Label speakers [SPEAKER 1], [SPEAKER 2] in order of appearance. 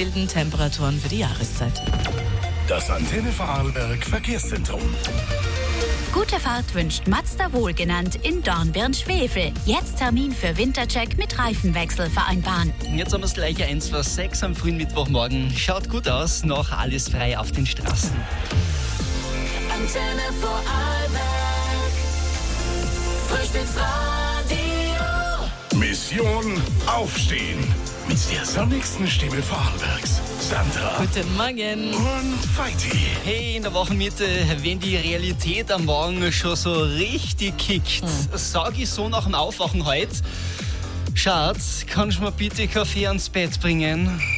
[SPEAKER 1] milden Temperaturen für die Jahreszeit.
[SPEAKER 2] Das Antenne Vorarlberg Verkehrszentrum.
[SPEAKER 3] Gute Fahrt wünscht Mazda Wohlgenannt in Dornbirn-Schwefel. Jetzt Termin für Wintercheck mit Reifenwechsel vereinbaren.
[SPEAKER 4] Jetzt haben wir das gleiche 1:06 am frühen Mittwochmorgen. Schaut gut aus, noch alles frei auf den Straßen.
[SPEAKER 5] Antenne Vorarlberg, Frühstücksradio.
[SPEAKER 2] Mission Aufstehen. Mit der sonnigsten Stimme Vorarlbergs. Sandra
[SPEAKER 1] Guten Morgen.
[SPEAKER 2] und Feiti.
[SPEAKER 4] Hey, in der Wochenmitte, wenn die Realität am Morgen schon so richtig kickt, sag ich so nach dem Aufwachen heute: Schatz, kannst du mir bitte Kaffee ans Bett bringen?